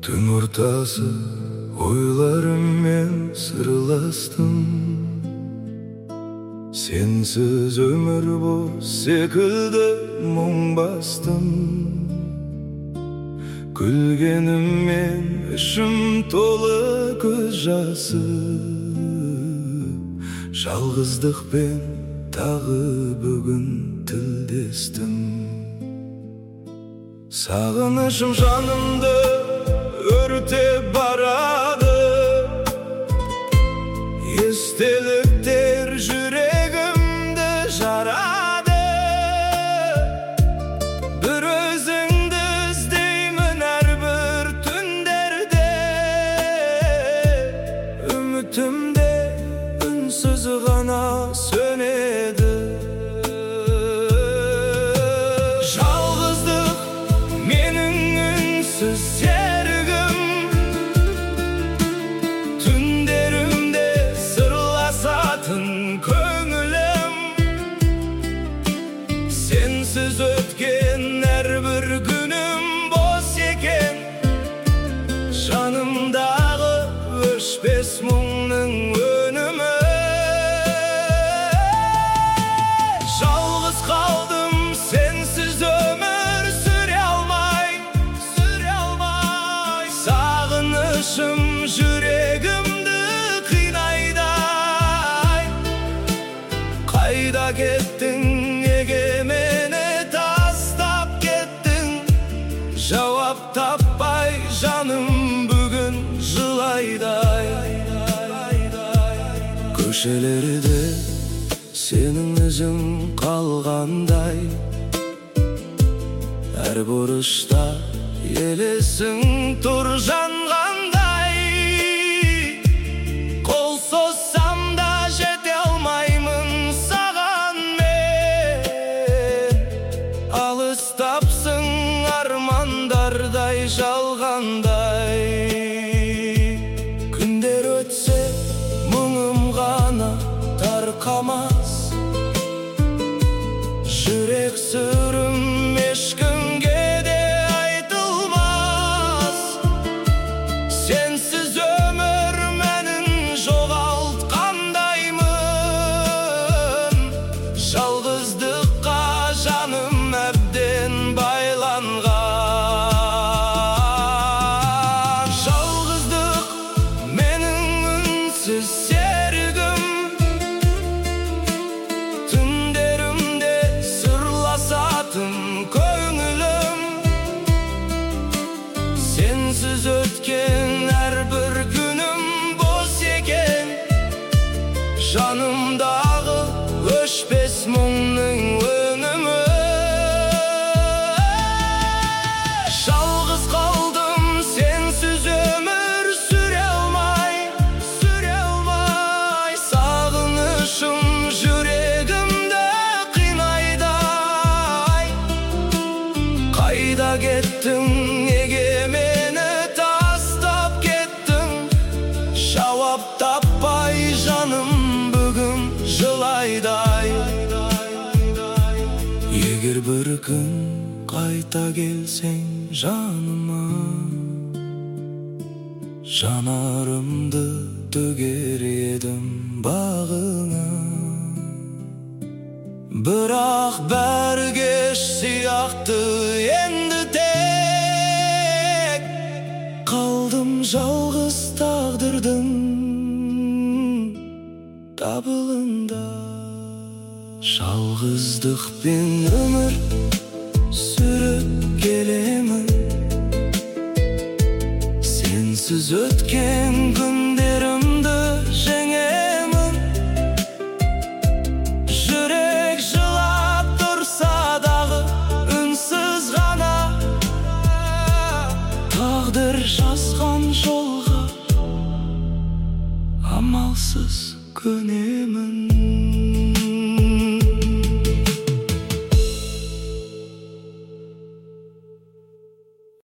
Түн ортасы ойларыммен сырластым. Сенсіз өмір бос секілді мұң бастым. Күлгеніммен ішім толы көз жасы. Жалғыздықпен тағы бүгін тілдестім. Сағынышым жанымды өртеп барады. Естеліктер жүрегімді жарады. Бір өзіңді іздеймін әрбір түндерде. Үмітімде үнсіз ғана сөнеді. Серігім, түндерімде сырласатын көңілім. Сенсіз өткен әрбір күнім бос екен. Жанымдағы өшпес мұңның өнімі. Жалғыз қалдым, сенсіз өмір сүре алмай. Сағынышым жүрегімді қинайды. Қайда кеттің, неге мені тастап кеттің? Жауап таппай жаным бүгін жылайды. Көшелерде сенің ізің қалғандай. Әр бұрышта елесің тұр жанғандай. Қол созсам да жете алмаймын саған мен. Алыстапсың армандардай жалғандай. Күндер өтсе мұңым ғана тарқамас. Жүрек сырым ешкімге серігім, түндерімде сырласатын көңілім. Сенсіз өткен әрбір күнім бос екен. Жанымдағы өшпес мұңның өнімі. Жалғыз қалдым, сенсіз өмір сүре алмай. Сағынышым жүрегімді қинайды. Қайда кеттің, неге мені тастап кеттің? Жауап таппай жаным бүгін жылайды. Егер бір күн қайта келсең жаныма, жанарымды төгер едім бағыңа. Бірақ бәрі кеш сияқты енді тек. Қалдым жалғыз тағдырдың табылында. Жалғыздықпен өмір сүріп келемін. Сенсіз өткен күндерімді жеңемін. Жүрек жылап тұрса дағы үнсіз ғана. Тағдыр жазған жолға амалсыз көнемін.